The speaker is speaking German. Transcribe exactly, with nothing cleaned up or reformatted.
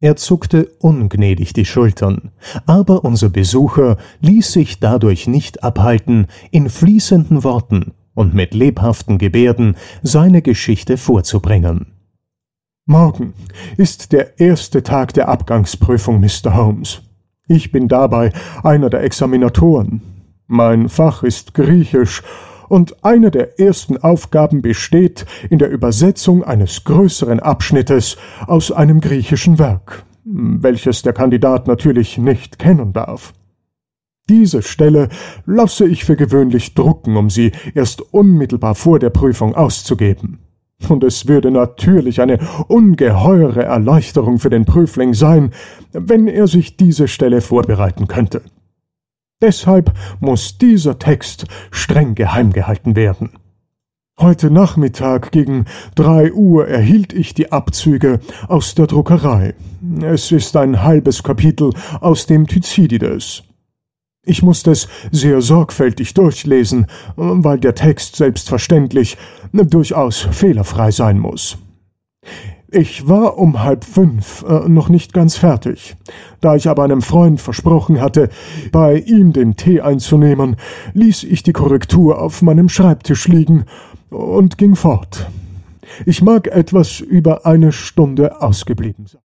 Er zuckte ungnädig die Schultern, aber unser Besucher ließ sich dadurch nicht abhalten, in fließenden Worten und mit lebhaften Gebärden seine Geschichte vorzubringen. »Morgen ist der erste Tag der Abgangsprüfung, Mister Holmes. Ich bin dabei einer der Examinatoren. Mein Fach ist Griechisch, und eine der ersten Aufgaben besteht in der Übersetzung eines größeren Abschnittes aus einem griechischen Werk, welches der Kandidat natürlich nicht kennen darf. Diese Stelle lasse ich für gewöhnlich drucken, um sie erst unmittelbar vor der Prüfung auszugeben. Und es würde natürlich eine ungeheure Erleichterung für den Prüfling sein, wenn er sich diese Stelle vorbereiten könnte. Deshalb muss dieser Text streng geheim gehalten werden. Heute Nachmittag gegen drei Uhr erhielt ich die Abzüge aus der Druckerei. Es ist ein halbes Kapitel aus dem Thucydides. Ich musste es sehr sorgfältig durchlesen, weil der Text selbstverständlich durchaus fehlerfrei sein muss. Ich war um halb fünf äh, noch nicht ganz fertig. Da ich aber einem Freund versprochen hatte, bei ihm den Tee einzunehmen, ließ ich die Korrektur auf meinem Schreibtisch liegen und ging fort. Ich mag etwas über eine Stunde ausgeblieben sein.